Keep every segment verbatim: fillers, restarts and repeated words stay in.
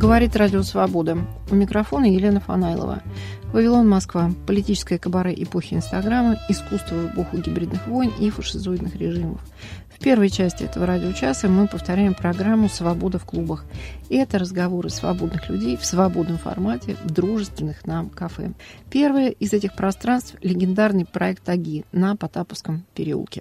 Говорит Радио Свобода. У микрофона Елена Фанайлова. Вавилон, Москва. Политическое кабаре эпохи Инстаграма, искусство в эпоху гибридных войн и фашизоидных режимов. В первой части этого радиочаса мы повторяем программу «Свобода в клубах». И это разговоры свободных людей в свободном формате в дружественных нам кафе. Первое из этих пространств – легендарный проект «Аги» на Потаповском переулке.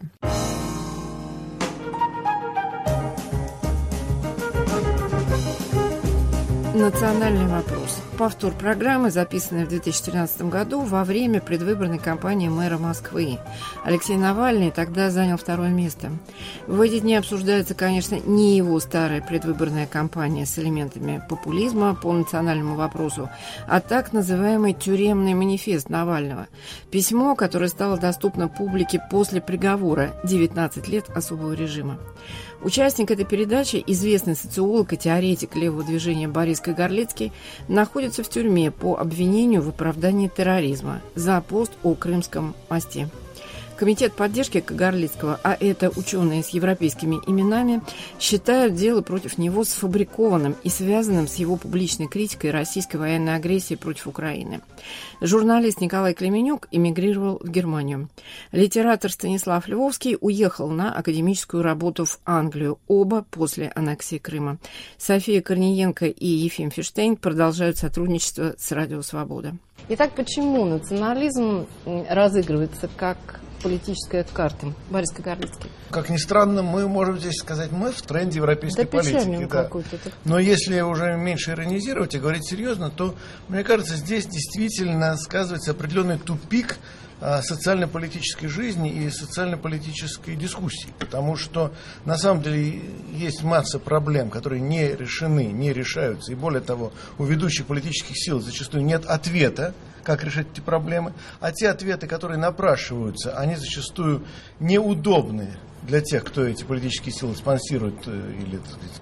Национальный вопрос. Повтор программы, записанной в две тысячи тринадцатом году во время предвыборной кампании мэра Москвы. Алексей Навальный тогда занял второе место. В эти дни обсуждается, конечно, не его старая предвыборная кампания с элементами популизма по национальному вопросу, а так называемый тюремный манифест Навального. Письмо, которое стало доступно публике после приговора девятнадцать лет особого режима. Участник этой передачи, известный социолог и теоретик левого движения Борис Кагарлицкий, находится в тюрьме по обвинению в оправдании терроризма за пост о Крымском мосте. Комитет поддержки Кагарлицкого, а это ученые с европейскими именами, считают дело против него сфабрикованным и связанным с его публичной критикой российской военной агрессии против Украины. Журналист Николай Клеменюк эмигрировал в Германию. Литератор Станислав Львовский уехал на академическую работу в Англию, оба после аннексии Крыма. София Корниенко и Ефим Фиштейн продолжают сотрудничество с Радио Свобода. Итак, почему национализм разыгрывается как политическая карта? Борис Кагарлицкий. Как ни странно, мы можем здесь сказать, мы в тренде европейской да политики. Да. Какой-то. Но если уже меньше иронизировать и говорить серьезно, то, мне кажется, здесь действительно сказывается определенный тупик социально-политической жизни и социально-политической дискуссии. Потому что, на самом деле, есть масса проблем, которые не решены, не решаются. И более того, у ведущих политических сил зачастую нет ответа, как решить эти проблемы. А те ответы, которые напрашиваются, они зачастую неудобны для тех, кто эти политические силы спонсирует, или, так сказать,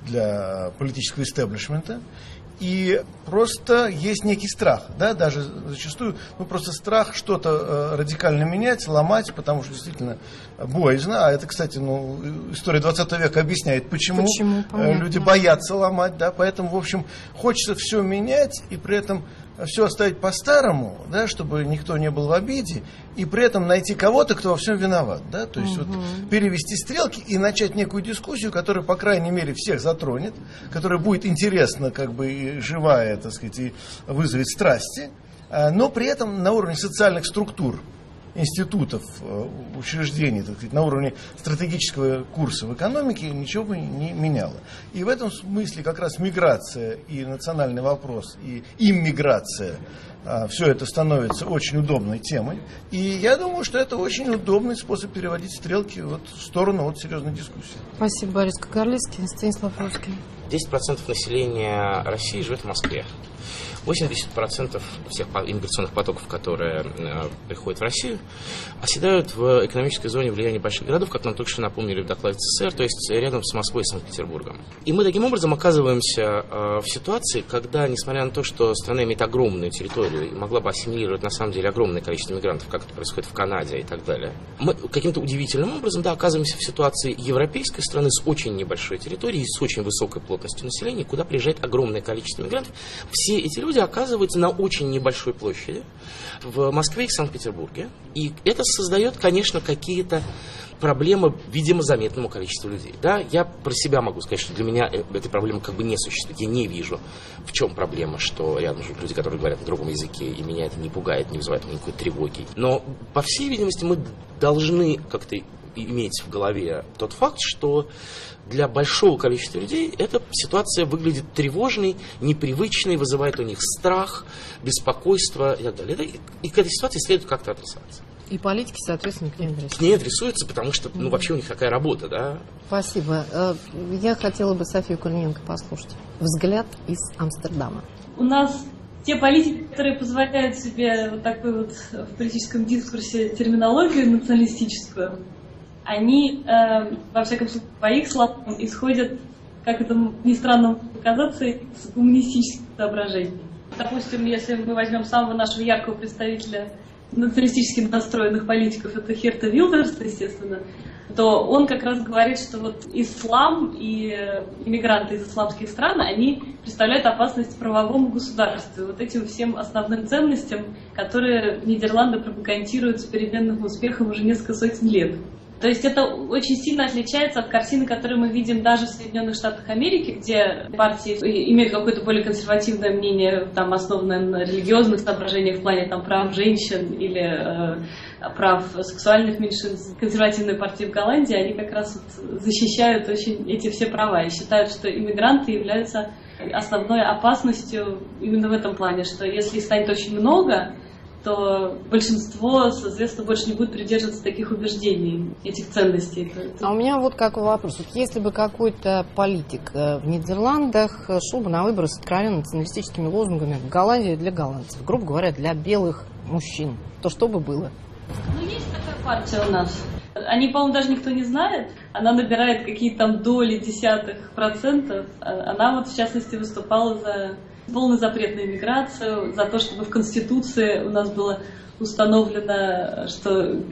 для политического истеблишмента. И просто есть некий страх, да, даже зачастую, ну, просто страх что-то э, радикально менять, ломать, потому что действительно боязно. А это, кстати, ну, история двадцатого века объясняет, почему, почему э, люди боятся ломать, да, поэтому, в общем, хочется все менять и при этом все оставить по-старому, да, чтобы никто не был в обиде, и при этом найти кого-то, кто во всем виноват, да, то есть угу. вот перевести стрелки и начать некую дискуссию, которая, по крайней мере, всех затронет, которая будет интересна, как бы, и живая, так сказать, и вызовет страсти, но при этом на уровне социальных структур, институтов, учреждений, так сказать, на уровне стратегического курса в экономике ничего бы не меняло. И в этом смысле как раз миграция и национальный вопрос, и иммиграция, все это становится очень удобной темой. И я думаю, что это очень удобный способ переводить стрелки вот в сторону от серьезной дискуссии. Спасибо, Борис Кагарлицкий. Станислав Львовский. десять процентов населения России живет в Москве. восемьдесят процентов всех иммиграционных потоков, которые э, приходят в Россию, оседают в экономической зоне влияния больших городов, как нам только что напомнили в докладе ЦССР, то есть рядом с Москвой и Санкт-Петербургом. И мы таким образом оказываемся э, в ситуации, когда, несмотря на то, что страна имеет огромную территорию и могла бы ассимилировать на самом деле огромное количество мигрантов, как это происходит в Канаде и так далее, мы каким-то удивительным образом, да, оказываемся в ситуации европейской страны с очень небольшой территорией, с очень высокой плотностью населения, куда приезжает огромное количество мигрантов. Все эти люди оказываются на очень небольшой площади в Москве и Санкт-Петербурге. И это создает, конечно, какие-то проблемы, видимо, заметному количеству людей. Да, я про себя могу сказать, что для меня этой проблемы как бы не существует. Я не вижу, в чем проблема, что рядом живут люди, которые говорят на другом языке, и меня это не пугает, не вызывает никакой тревоги. Но, по всей видимости, мы должны как-то иметь в голове тот факт, что для большого количества людей эта ситуация выглядит тревожной, непривычной, вызывает у них страх, беспокойство и так далее. И к этой ситуации следует как-то адресоваться. И политики, соответственно, к ней адресуются. К ней адресуются, потому что, ну, вообще у них такая работа, да. Спасибо. Я хотела бы Софию Корниенко послушать. Взгляд из Амстердама. У нас те политики, которые позволяют себе вот такой вот в политическом дискурсе терминологию националистическую, они, э, во всяком случае, по их словам, исходят, как это ни странно показаться, из гуманистических соображений. Допустим, если мы возьмем самого нашего яркого представителя националистически настроенных политиков, это Херта Вилдерс, естественно, то он как раз говорит, что вот ислам и иммигранты из исламских стран, они представляют опасность правовому государству, вот этим всем основным ценностям, которые Нидерланды пропагандируют с переменным успехом уже несколько сотен лет. То есть это очень сильно отличается от картины, которую мы видим даже в Соединенных Штатах Америки, где партии имеют какое-то более консервативное мнение, там, основанное на религиозных соображениях в плане там, прав женщин или э, прав сексуальных меньшинств. Консервативные партии в Голландии, они как раз вот защищают очень эти все права и считают, что иммигранты являются основной опасностью именно в этом плане, что если их станет очень много, то большинство, соответственно, больше не будет придерживаться таких убеждений, этих ценностей. А у меня вот какой вопрос. Вот если бы какой-то политик в Нидерландах шел бы на выборы с откровенно националистическими лозунгами в Голландии для голландцев, грубо говоря, для белых мужчин, то что бы было? Ну, есть такая партия у нас. Они, по-моему, даже никто не знает. Она набирает какие-то там доли десятых процентов. Она вот, в частности, выступала за полный запрет на иммиграцию, за то, чтобы в Конституции у нас было установлено, что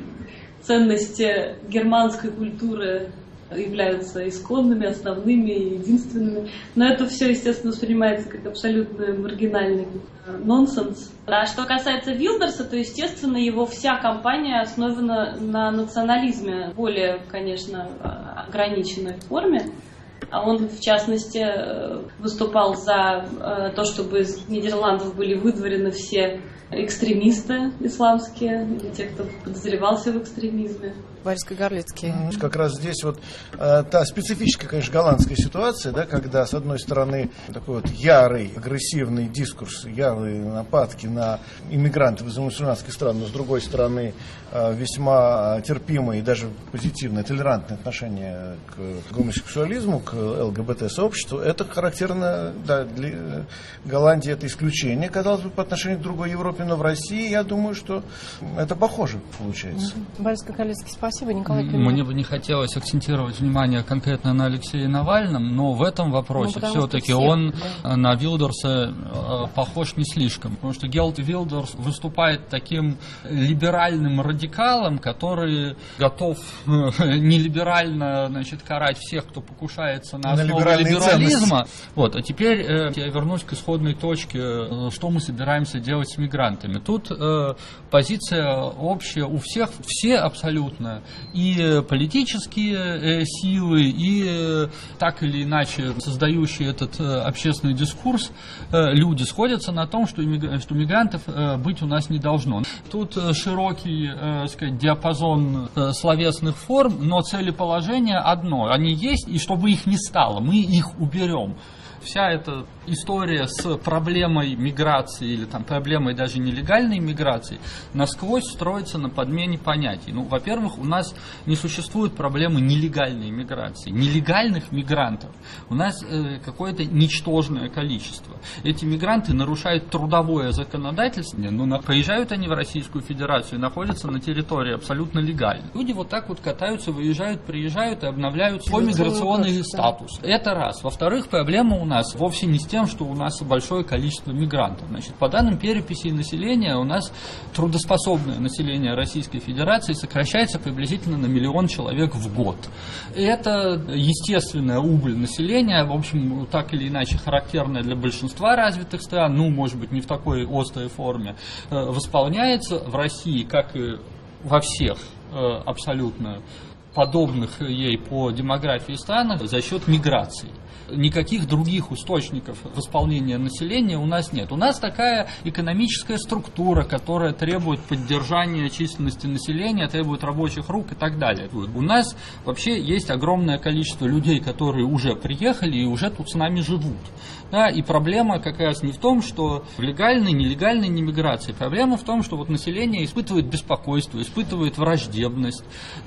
ценности германской культуры являются исконными, основными и единственными. Но это все, естественно, воспринимается как абсолютно маргинальный нонсенс. А что касается Вилдерса, то, естественно, его вся кампания основана на национализме, более, конечно, ограниченной форме. А он, в частности, выступал за то, чтобы из Нидерландов были выдворены все экстремисты исламские, или те, кто подозревался в экстремизме. Борис Кагарлицкий. Как раз здесь вот э, та специфическая, конечно, голландская ситуация, да, когда, с одной стороны, такой вот ярый, агрессивный дискурс, ярые нападки на иммигрантов из мусульманских стран, но, с другой стороны, э, весьма терпимое и даже позитивное, толерантное отношение к гомосексуализму, к ЛГБТ-сообществу, это характерно, да, для Голландии это исключение, казалось бы, по отношению к другой Европе, но в России, я думаю, что это похоже получается. Борис Кагарлицкий, спасибо. Николай Климов. Мне бы не хотелось акцентировать внимание конкретно на Алексее Навальном, но в этом вопросе ну, все-таки все, он да. на Вилдерса похож не слишком. Потому что Гелт Вилдерс выступает таким либеральным радикалом, который готов нелиберально, значит, карать всех, кто покушается на основу на либерализма. Вот. А теперь э, я вернусь к исходной точке, э, что мы собираемся делать с мигрантами. Тут э, позиция общая у всех, все абсолютно, и политические силы, и так или иначе создающие этот общественный дискурс люди сходятся на том, что мигрантов быть у нас не должно. Тут широкий, так сказать, диапазон словесных форм, но целеположение одно. Они есть, и чтобы их не стало, мы их уберем. Вся эта история с проблемой миграции или там, проблемой даже нелегальной миграции насквозь строится на подмене понятий. Ну, во-первых, у нас не существует проблемы нелегальной миграции. Нелегальных мигрантов у нас э, какое-то ничтожное количество. Эти мигранты нарушают трудовое законодательство, но приезжают они в Российскую Федерацию и находятся на территории абсолютно легально. Люди вот так вот катаются, выезжают, приезжают и обновляют свой миграционный статус. Это раз. Во-вторых, проблема у нас вовсе не с тем, что у нас большое количество мигрантов. Значит, по данным переписи населения, у нас трудоспособное население Российской Федерации сокращается приблизительно на миллион человек в год. И это естественная убыль населения, в общем, так или иначе характерная для большинства развитых стран, ну, может быть, не в такой острой форме, восполняется в России, как и во всех абсолютно подобных ей по демографии странах, за счет миграции. Никаких других источников восполнения населения у нас нет. У нас такая экономическая структура, которая требует поддержания численности населения, требует рабочих рук и так далее. У нас вообще есть огромное количество людей, которые уже приехали и уже тут с нами живут. Да, и проблема как раз не в том, что в легальной, нелегальной миграции. Проблема в том, что вот население испытывает беспокойство, испытывает враждебность.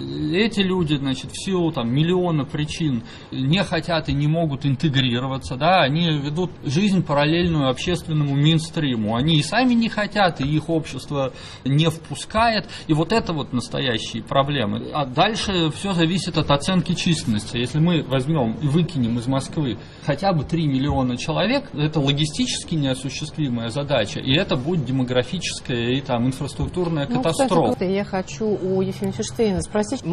Эти люди, значит, в силу там, миллиона причин не хотят и не могут интегрироваться, да, они ведут жизнь параллельную общественному мейнстриму. Они и сами не хотят, и их общество не впускает. И вот это вот настоящие проблемы. А дальше все зависит от оценки численности. Если мы возьмем и выкинем из Москвы хотя бы три миллиона человек, это логистически неосуществимая задача, и это будет демографическая и там инфраструктурная ну, катастрофа. Кстати, я хочу у Ефима Ферштейна спросить, могут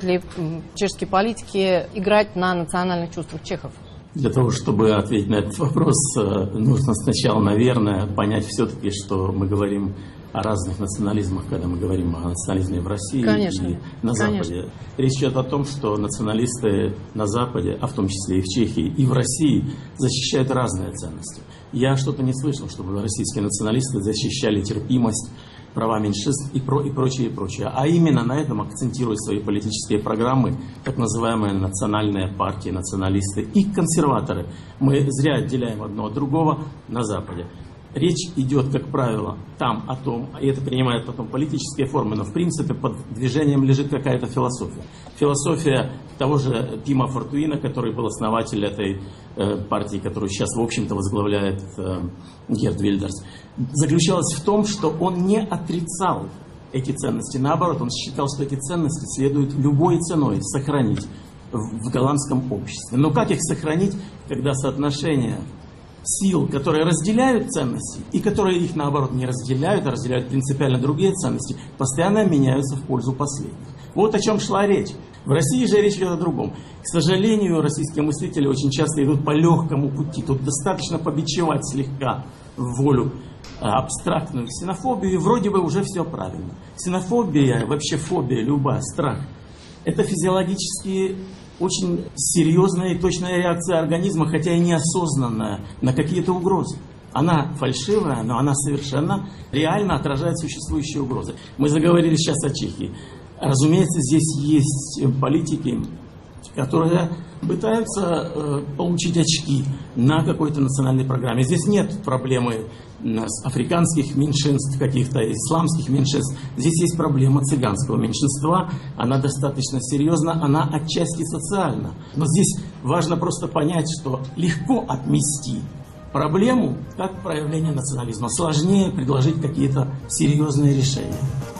ли чешские политики играть на национальных чувствах чехов? Для того, чтобы ответить на этот вопрос, нужно сначала, наверное, понять все-таки, что мы говорим о разных национализмах, когда мы говорим о национализме в России конечно, и на Западе. Конечно. Речь идет о том, что националисты на Западе, а в том числе и в Чехии, и в России, защищают разные ценности. Я что-то не слышал, чтобы российские националисты защищали терпимость, права меньшинств и, про, и прочее, и прочее. А именно на этом акцентируют свои политические программы так называемые национальные партии, националисты и консерваторы. Мы зря отделяем одно от другого на Западе. Речь идет, как правило, там о том, и это принимает потом политические формы, но в принципе под движением лежит какая-то философия. Философия того же Пима Фортуина, который был основатель этой э, партии, которую сейчас, в общем-то, возглавляет э, Герт Вильдерс, заключалась в том, что он не отрицал эти ценности. Наоборот, он считал, что эти ценности следует любой ценой сохранить в, в голландском обществе. Но как их сохранить, когда соотношение сил, которые разделяют ценности, и которые их, наоборот, не разделяют, а разделяют принципиально другие ценности, постоянно меняются в пользу последних. Вот о чем шла речь. В России же речь идет о другом. К сожалению, российские мыслители очень часто идут по легкому пути. Тут достаточно побичевать слегка в волю абстрактную ксенофобию, и вроде бы уже все правильно. Ксенофобия, вообще фобия, любая, страх – это физиологические очень серьезная и точная реакция организма, хотя и неосознанная, на какие-то угрозы. Она фальшивая, но она совершенно реально отражает существующие угрозы. Мы заговорили сейчас о Чехии. Разумеется, здесь есть политики, которые пытаются э, получить очки на какой-то национальной программе. Здесь нет проблемы африканских меньшинств, каких-то исламских меньшинств. Здесь есть проблема цыганского меньшинства. Она достаточно серьезна, она отчасти социальна. Но здесь важно просто понять, что легко отмести проблему как проявление национализма. Сложнее предложить какие-то серьезные решения.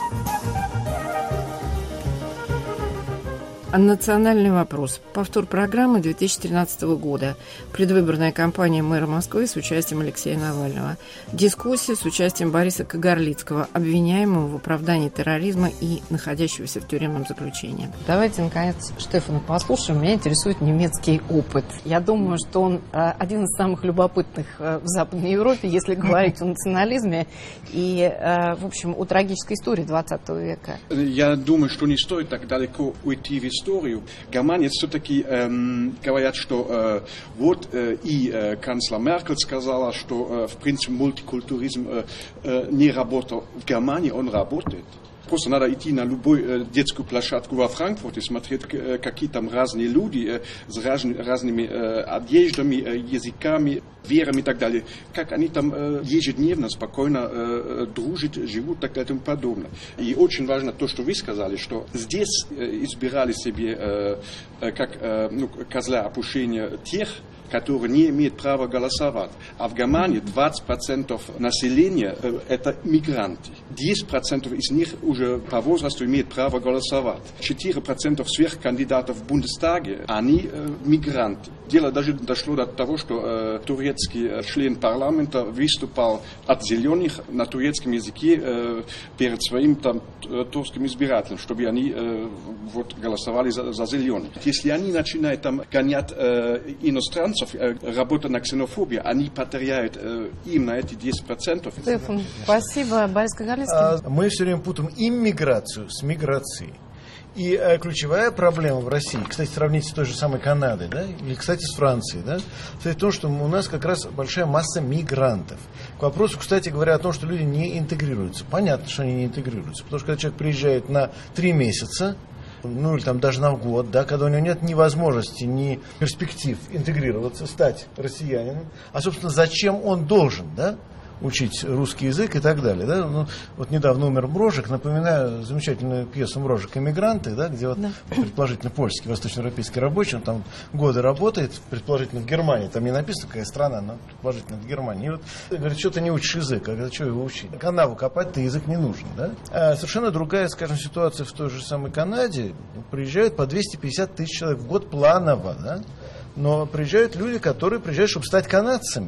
Национальный вопрос. Повтор программы две тысячи тринадцатого года. Предвыборная кампания мэра Москвы с участием Алексея Навального. Дискуссия с участием Бориса Кагарлицкого, обвиняемого в оправдании терроризма и находящегося в тюремном заключении. Давайте, наконец, Штефана послушаем. Меня интересует немецкий опыт. Я думаю, что он один из самых любопытных в Западной Европе, если говорить о национализме и, в общем, о трагической истории двадцатого века. Я думаю, что не стоит так далеко уйти в историю. Германия все-таки эм, говорят, что э, вот э, и э, канцлер Меркель сказала, что э, в принципе мультикультуризм э, э, не работал в Германии, он работает. Просто надо идти на любую э, детскую площадку во Франкфурте, смотреть, э, какие там разные люди э, с раз, разными э, одеждами, э, языками, верами и так далее. Как они там э, ежедневно, спокойно э, дружат, живут и так далее и тому подобное. И очень важно то, что вы сказали, что здесь э, избирали себе э, э, как э, ну, козла отпущения тех, которые не имеют права голосовать. А в Германии двадцать процентов населения э, это мигранты. десять процентов из них уже по возрасту имеют право голосовать. четыре процента сверхкандидатов в Бундестаге, они э, мигранты. Дело даже дошло до того, что э, турецкий член парламента выступал от зеленых на турецком языке э, перед своим там турецким избирателем, чтобы они э, вот, голосовали за, за зеленых. Если они начинают там гонять э, иностранцев, работа на ксенофобии, они потеряют э, им на эти десять процентов. Стефан, спасибо. Борис Кагарлицкий. Мы все время путаем иммиграцию с миграцией. И э, ключевая проблема в России, кстати, сравните с той же самой Канадой, да, или, кстати, с Францией, да, состоит в том, что у нас как раз большая масса мигрантов. К вопросу, кстати говоря, о том, что люди не интегрируются. Понятно, что они не интегрируются, потому что когда человек приезжает на три месяца, ну или там даже на год, да, когда у него нет ни возможности, ни перспектив интегрироваться, стать россиянином, а, собственно, зачем он должен, да, учить русский язык и так далее. Да? Ну, вот недавно умер Мрожик, напоминаю замечательную пьесу «Мрожик. Эмигранты», да, где вот, да. предположительно польский, восточноевропейский рабочий, он там годы работает, предположительно в Германии, там не написано, какая страна, но предположительно в Германии. И вот говорит, что ты не учишь язык, а что его учить? Канаву копать-то язык не нужен. Да? А совершенно другая, скажем, ситуация в той же самой Канаде. Приезжают по двести пятьдесят тысяч человек в год планово, да? Но приезжают люди, которые приезжают, чтобы стать канадцами.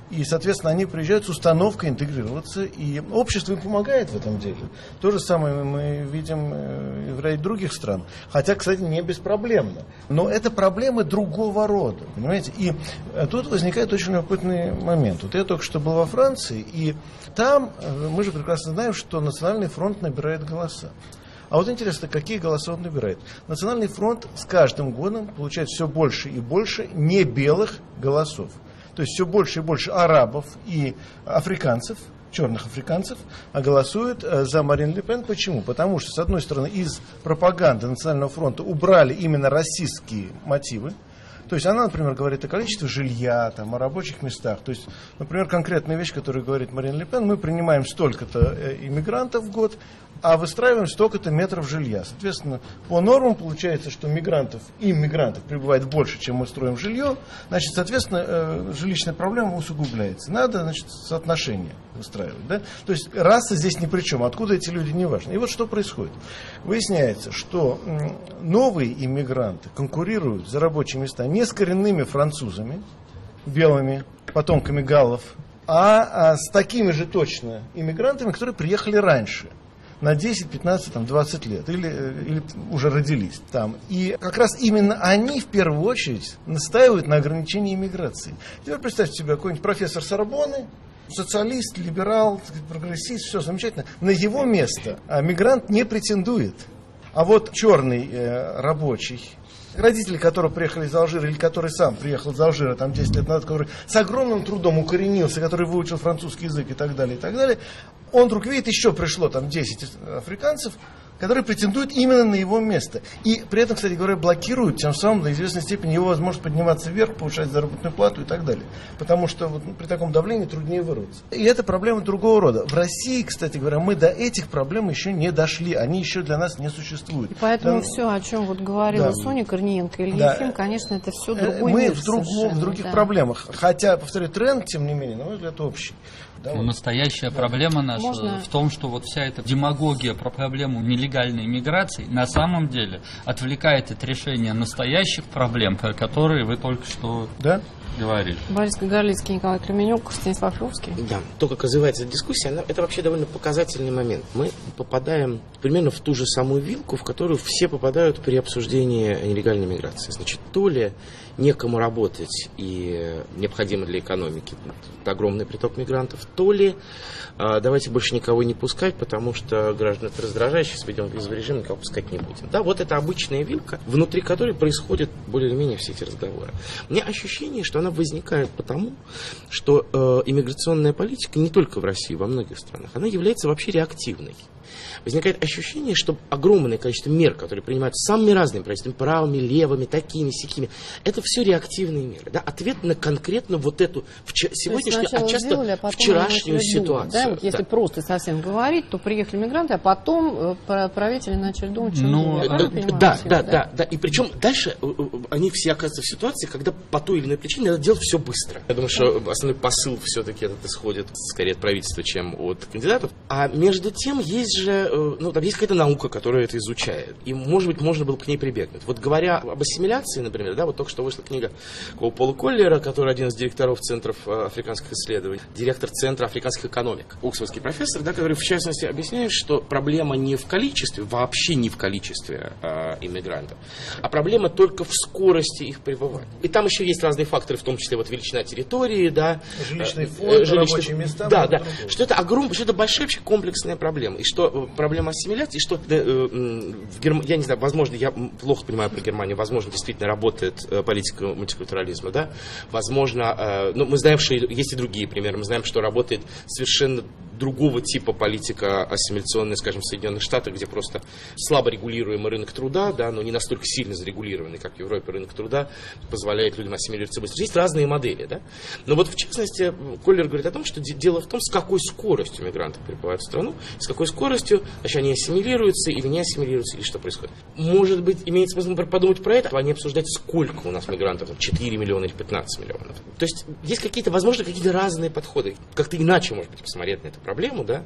И, соответственно, они приезжают с установкой интегрироваться, и общество им помогает в этом деле. То же самое мы видим и в ряде других стран. Хотя, кстати, не беспроблемно. Но это проблемы другого рода, понимаете? И тут возникает очень любопытный момент. Вот я только что был во Франции, и там мы же прекрасно знаем, что Национальный фронт набирает голоса. А вот интересно, какие голоса он набирает. Национальный фронт с каждым годом получает все больше и больше небелых голосов. То есть все больше и больше арабов и африканцев, черных африканцев, голосуют за Марин Ле Пен. Почему? Потому что, с одной стороны, из пропаганды Национального фронта убрали именно расистские мотивы. То есть она, например, говорит о количестве жилья, там, о рабочих местах. То есть, например, конкретная вещь, которую говорит Марин Ле Пен: мы принимаем столько-то иммигрантов в год, а выстраиваем столько-то метров жилья. Соответственно, по нормам получается, что мигрантов и иммигрантов прибывает больше, чем мы строим жилье. Значит, соответственно, жилищная проблема усугубляется. Надо, значит, соотношение выстраивать. Да? То есть раса здесь ни при чем. Откуда эти люди, не важно. И вот что происходит. Выясняется, что новые иммигранты конкурируют за рабочие места не с коренными французами, белыми, потомками галлов, а, а с такими же точно иммигрантами, которые приехали раньше. На десять, пятнадцать, двадцать лет, или, или уже родились там. И как раз именно они в первую очередь настаивают на ограничении иммиграции. Теперь представьте себе, какой-нибудь профессор Сорбонны, социалист, либерал, прогрессист, все замечательно. На его место а мигрант не претендует. А вот черный э, рабочий, родители которого приехали из Алжира, или который сам приехал из Алжира там десять лет назад, который с огромным трудом укоренился, который выучил французский язык и так далее, и так далее, он вдруг видит, еще пришло там десять африканцев, которые претендуют именно на его место. И при этом, кстати говоря, блокируют тем самым до известной степени его возможность подниматься вверх, повышать заработную плату и так далее. Потому что вот, при таком давлении труднее вырваться. И это проблема другого рода. В России, кстати говоря, мы до этих проблем еще не дошли. Они еще для нас не существуют. И поэтому да, все, о чем вот говорила да. Соня Корниенко или да. Ефим, конечно, это все другой мы мир в, другом, в других да. проблемах. Хотя, повторю, тренд, тем не менее, на мой взгляд, общий. Да, вот. Настоящая да. проблема наша Можно? в том, что вот вся эта демагогия про проблему нелегальной миграции на самом деле отвлекает от решения настоящих проблем, про которые вы только что да? говорили. Борис Гоголицкий, Николай Кременюк, Станислав Левский. Да, то, как развивается дискуссия, она, это вообще довольно показательный момент. Мы попадаем примерно в ту же самую вилку, в которую все попадают при обсуждении нелегальной миграции. Значит, то ли некому работать и необходимо для экономики огромный приток мигрантов, то ли э, давайте больше никого не пускать, потому что граждан это раздражающе, сведем визовый режим, никого пускать не будем. Да, вот это обычная вилка, внутри которой происходят более или менее все эти разговоры. У меня ощущение, что она возникает потому, что э, иммиграционная политика не только в России, во многих странах, она является вообще реактивной. Возникает ощущение, что огромное количество мер, которые принимаются самыми разными правительствами, правыми, левыми, такими, сякими, это все реактивные меры. Да? Ответ на конкретно вот эту вчера, сегодняшнюю, а часто сделали, а вчерашнюю ситуацию. Да? Вот если да. просто совсем говорить, то приехали мигранты, а потом правители начали думать, что ну, э, да, да, да, да, да. И причем дальше они все оказываются в ситуации, когда по той или иной причине надо делать все быстро. Я думаю, что основной посыл все-таки этот исходит скорее от правительства, чем от кандидатов. А между тем есть же, ну, там есть какая-то наука, которая это изучает. И, может быть, можно было к ней прибегнуть. Вот говоря об ассимиляции, например, да, вот только что вышла книга Пола Коллера, который один из директоров центров африканских исследований, директор Центра африканских экономик, оксфордский профессор, да, который, в частности, объясняет, что проблема не в количестве, вообще не в количестве э, иммигрантов, а проблема только в скорости их пребывания. И там еще есть разные факторы, в том числе вот величина территории, да, жилищный фонд, э, жилищный, рабочие места. Да, да, что это огромная, что это большая вообще комплексная проблема. И что проблема ассимиляции, что да, э, в Герм... я не знаю, возможно, я плохо понимаю про Германию, возможно, действительно работает э, политика мультикультурализма, да, возможно, э, но мы знаем, что есть и другие примеры, мы знаем, что работает совершенно другого типа политика ассимиляционная, скажем, в Соединенных Штатах, где просто слабо регулируемый рынок труда, да, но не настолько сильно зарегулированный, как в Европе рынок труда, позволяет людям ассимилироваться быстро. Есть разные модели, да. Но вот в частности, Коллер говорит о том, что дело в том, с какой скоростью мигранты прибывают в страну, с какой скоростью, значит, они ассимилируются или не ассимилируются, или что происходит. Может быть, имеет смысл подумать про это, а не обсуждать, сколько у нас мигрантов, четыре миллиона или пятнадцать миллионов. То есть есть какие-то, возможно, какие-то разные подходы, как-то иначе, может быть, посмотреть на это. проблему, да,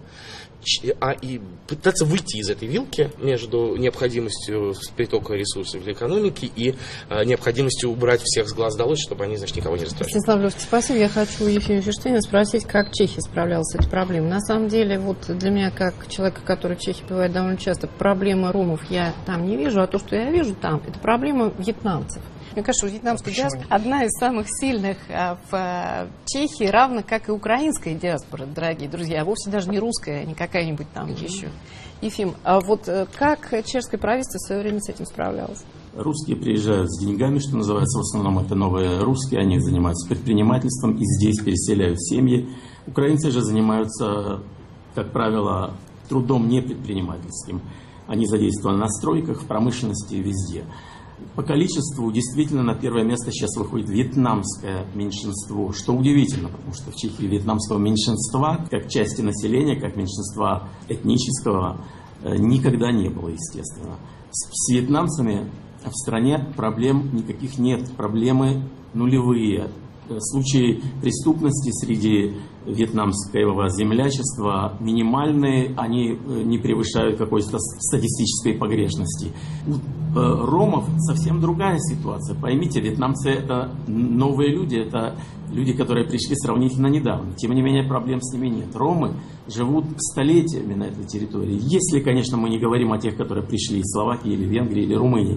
а и пытаться выйти из этой вилки между необходимостью притока ресурсов для экономики и а, необходимостью убрать всех с глаз долой, чтобы они, значит, никого не расстраивали. Станислав Левский, спасибо. Я хочу Ефимия Фиштейна спросить, как Чехия справлялась с этой проблемой. На самом деле, вот для меня, как человека, который в Чехии бывает довольно часто, проблемы ромов я там не вижу, а то, что я вижу там, это проблема вьетнамцев. Мне кажется, что вьетнамская диаспора одна из самых сильных а, в а, Чехии, равно как и украинская диаспора, дорогие друзья, а вовсе даже не русская, не какая-нибудь там mm-hmm. еще. Ефим, а вот как чешское правительство в свое время с этим справлялось? Русские приезжают с деньгами, что называется, в основном это новые русские, они занимаются предпринимательством и здесь переселяют семьи. Украинцы же занимаются, как правило, трудом не предпринимательским. Они задействованы на стройках, в промышленности, везде. По количеству действительно на первое место сейчас выходит вьетнамское меньшинство, что удивительно, потому что в Чехии вьетнамского меньшинства, как части населения, как меньшинства этнического, никогда не было, естественно. С вьетнамцами в стране проблем никаких нет, проблемы нулевые. Случаи преступности среди вьетнамского землячества минимальные, они не превышают какой-то статистической погрешности. У ромов совсем другая ситуация. Поймите, вьетнамцы — это новые люди, это люди, которые пришли сравнительно недавно. Тем не менее, проблем с ними нет. Ромы живут столетиями на этой территории. Если, конечно, мы не говорим о тех, которые пришли из Словакии или Венгрии или Румынии.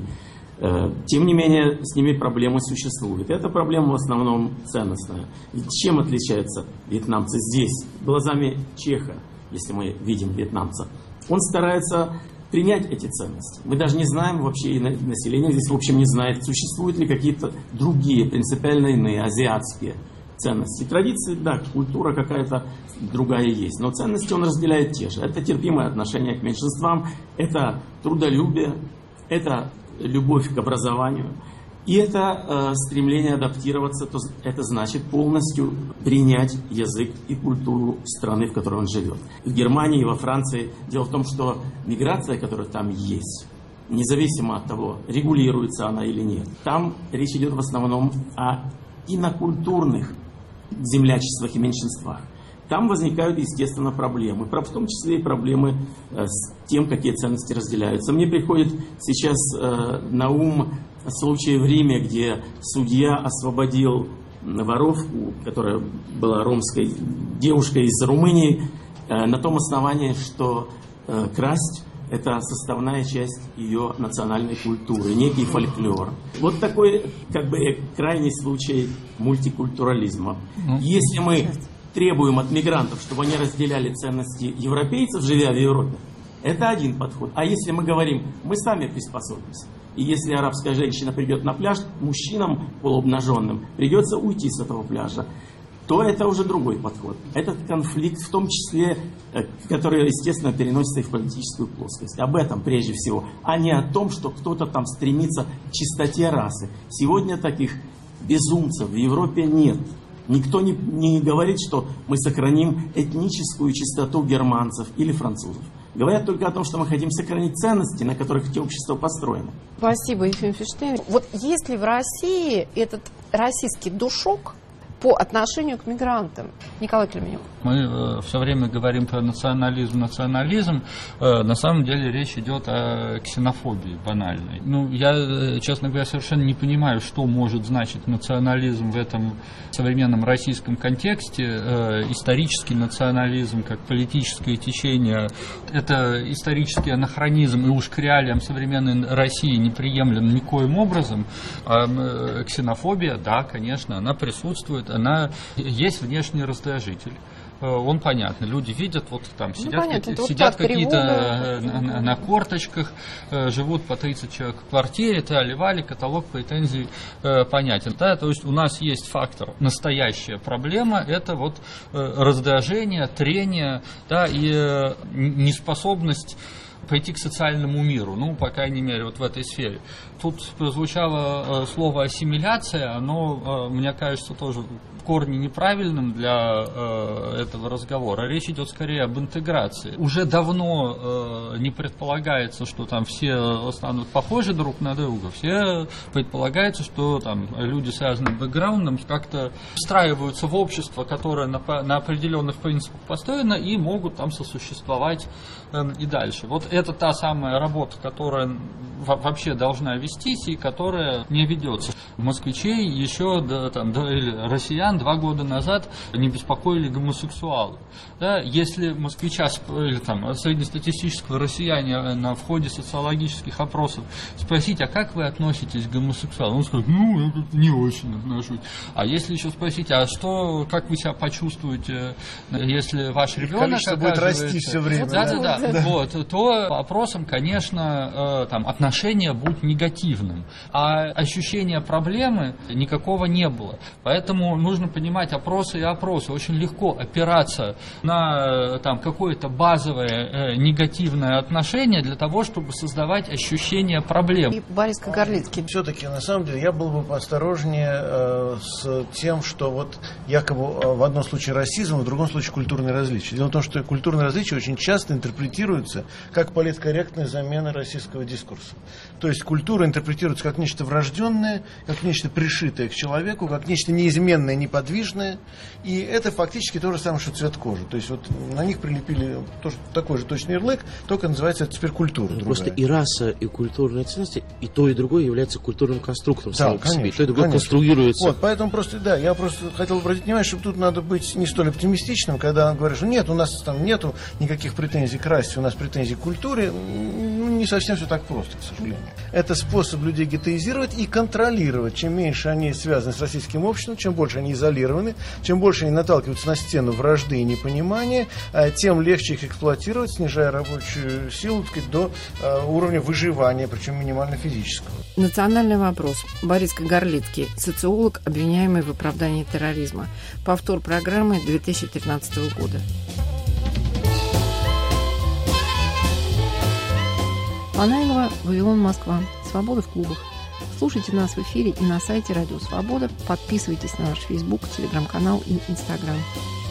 Тем не менее, с ними проблемы существуют. Эта проблема в основном ценностная. И чем отличаются вьетнамцы здесь, глазами чеха, если мы видим вьетнамца? Он старается принять эти ценности. Мы даже не знаем вообще, и население здесь в общем не знает, существуют ли какие-то другие, принципиально иные, азиатские ценности. Традиции, да, культура какая-то другая есть, но ценности он разделяет те же. Это терпимое отношение к меньшинствам, это трудолюбие, это любовь к образованию. И это э, стремление адаптироваться, то это значит полностью принять язык и культуру страны, в которой он живет. В Германии и во Франции дело в том, что миграция, которая там есть, независимо от того, регулируется она или нет, там речь идет в основном о инокультурных землячествах и меньшинствах. Там возникают, естественно, проблемы, в том числе и проблемы с тем, какие ценности разделяются. Мне приходит сейчас на ум случай в Риме, где судья освободил воровку, которая была ромской девушкой из Румынии, на том основании, что красть – это составная часть ее национальной культуры, некий фольклор. Вот такой, как бы, крайний случай мультикультурализма. Если мы требуем от мигрантов, чтобы они разделяли ценности европейцев, живя в Европе, это один подход. А если мы говорим, мы сами приспособимся, и если арабская женщина придет на пляж, мужчинам полуобнаженным придется уйти с этого пляжа, то это уже другой подход. Этот конфликт, в том числе, который, естественно, переносится и в политическую плоскость. Об этом прежде всего, а не о том, что кто-то там стремится к чистоте расы. Сегодня таких безумцев в Европе нет. Никто не, не говорит, что мы сохраним этническую чистоту германцев или французов. Говорят только о том, что мы хотим сохранить ценности, на которых эти общества построены. Спасибо, Ефим Фиштейн. Вот есть ли в России этот российский душок по отношению к мигрантам? Николай Клименюк. Мы э, все время говорим про национализм, национализм. Э, на самом деле речь идет о ксенофобии банальной. Ну, я, честно говоря, совершенно не понимаю, что может значить национализм в этом современном российском контексте. Э, исторический национализм как политическое течение – это исторический анахронизм, и уж к реалиям современной России не приемлем никоим образом. А э, ксенофобия, да, конечно, она присутствует. Она есть внешний раздражитель. Он понятно. Люди видят, вот там сидят, ну, какие, сидят вот какие-то на, на корточках, живут по тридцать человек в квартире, трали-вали, каталог претензий э, понятен. Да? То есть у нас есть фактор, настоящая проблема, это вот э, раздражение, трение, да, и э, неспособность пойти к социальному миру, ну, по крайней мере, вот в этой сфере. Тут прозвучало слово «ассимиляция», оно, мне кажется, тоже в корне неправильным для этого разговора. Речь идет скорее об интеграции. Уже давно не предполагается, что там все станут похожи друг на друга. Все предполагается, что там люди с разным бэкграундом как-то встраиваются в общество, которое на, на определенных принципах построено, и могут там сосуществовать э, и дальше. Вот это та самая работа, которая в, вообще должна вестись и которая не ведется. Москвичей еще до, там, до, или россиян два года назад не беспокоили гомосексуалы. Да, если москвича или там, среднестатистического россиянина на входе социологических опросов спросить, а как вы относитесь к гомосексуалам, он скажет, ну, я не очень отношусь. А если еще спросить, а что, как вы себя почувствуете, если ваш ребенок будет расти все время. Да, да, да, да. да. Вот, то по опросам, конечно, там, отношение будет негативным, а ощущения проблемы никакого не было. Поэтому нужно понимать опросы и опросы. Очень легко опираться на там, какое-то базовое э, негативное отношение для того, чтобы создавать ощущение проблем. И Борис Кагарлицкий. Все-таки, на самом деле, я был бы поосторожнее э, с тем, что вот якобы э, в одном случае расизм, в другом случае культурные различия. Дело в том, что культурные различия очень часто интерпретируются как политкорректная замена российского дискурса. То есть культура интерпретируется как нечто врожденное, как нечто пришитое к человеку, как нечто неизменное, неподвижное. И это фактически то же самое, что цвет кожи. То есть вот на них прилепили тоже такой же точный ярлык, только называется это теперь культура. Просто и раса, и культурные ценности, и то, и другое является культурным конструктом да, самого конечно, по себе. И то, и другое конечно. конструируется. Вот, поэтому просто, да, я просто хотел обратить внимание, что тут надо быть не столь оптимистичным, когда говоришь, что нет, у нас там нету никаких претензий к расе, у нас претензий к культуре. Ну, не совсем все так просто, к сожалению. Это способ людей гетеизировать и контролировать. Чем меньше они связаны с российским обществом, чем больше они изолированы, чем больше они наталкиваются на стену вражды и непонимания, тем легче их эксплуатировать, снижая рабочую силу, так сказать, до уровня выживания, причем минимально физического. Национальный вопрос. Борис Кагарлицкий, социолог, обвиняемый в оправдании терроризма. Повтор программы две тысячи тринадцатого года. Панайлова, Вавилон, Москва. Свобода в клубах. Слушайте нас в эфире и на сайте Радио Свобода. Подписывайтесь на наш Фейсбук, Телеграм-канал и Инстаграм.